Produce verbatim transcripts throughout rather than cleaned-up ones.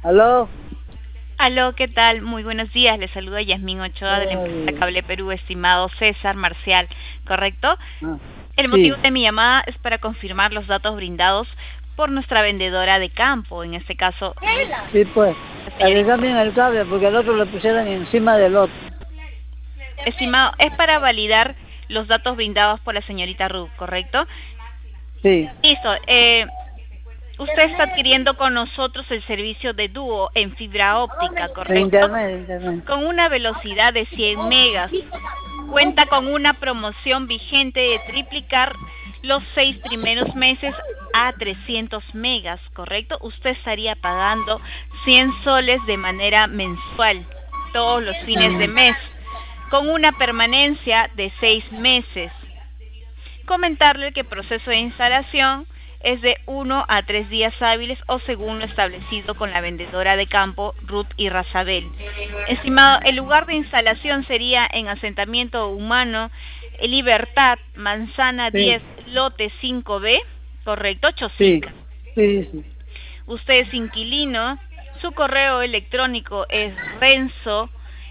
¿Aló? Aló, ¿qué tal? Muy buenos días. Le saluda Yasmín Ochoa de la empresa Cable Perú, estimado César Marcial, ¿correcto? Ah, El motivo sí, de mi llamada es para confirmar los datos brindados por nuestra vendedora de campo, en este caso, sí, pues. la A que señorita. cambien el cable porque al otro le pusieron encima del otro. Estimado, es para validar los datos brindados por la señorita Ruth, ¿correcto? Sí, Listo. Eh, usted está adquiriendo con nosotros el servicio de dúo en fibra óptica, de ¿correcto? internet, de internet. Con una velocidad de cien megas. Cuenta con una promoción vigente de triplicar los seis primeros meses a trescientos megas, ¿correcto? Usted estaría pagando cien soles de manera mensual, todos los fines de Mm, mes, con una permanencia de seis meses. Comentarle que el proceso de instalación es de uno a tres días hábiles o según lo establecido con la vendedora de campo Ruth y Razabel. Estimado, el lugar de instalación sería en asentamiento humano Libertad, Manzana sí, diez, lote cinco B, correcto, sí, Chosica. sí, sí. Usted es inquilino, su correo electrónico es renzo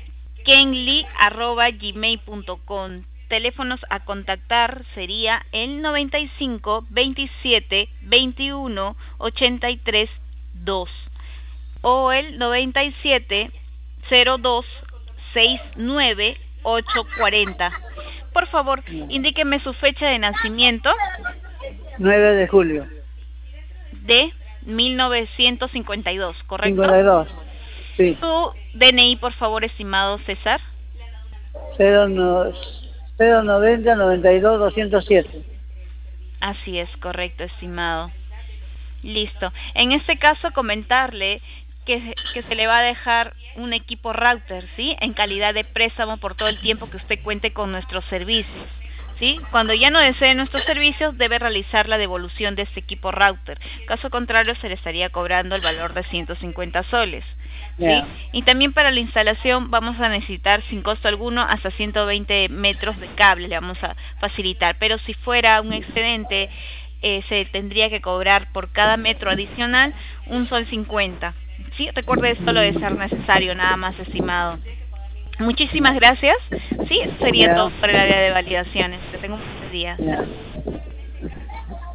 kenly arroba gmail punto com. Teléfonos a contactar sería el noventa y cinco, veintisiete, veintiuno, ochenta y tres, dos o el noventa y siete, cero dos, sesenta y nueve, ochocientos cuarenta. Por favor, indíqueme su fecha de nacimiento nueve de julio, de mil novecientos cincuenta y dos, ¿correcto? cincuenta y dos. Sí, Su D N I, por favor, estimado César. cero, no, cero noventa noventa y dos doscientos siete. Así es, correcto, estimado. Listo. En este caso, comentarle que, que se le va a dejar un equipo router, ¿sí? En calidad de préstamo por todo el tiempo que usted cuente con nuestros servicios, ¿sí? Cuando ya no desee nuestros servicios, debe realizar la devolución de este equipo router. Caso contrario, se le estaría cobrando el valor de ciento cincuenta soles. ¿Sí? Ya, Y también para la instalación vamos a necesitar sin costo alguno hasta ciento veinte metros de cable, le vamos a facilitar, pero si fuera un excedente eh, se tendría que cobrar por cada metro adicional un sol cincuenta. ¿Sí? Recuerde, esto lo de ser necesario, nada más, estimado. Muchísimas gracias. Sí, eso sería todo ya, por el área de validaciones. Que tenga un buen día. ya.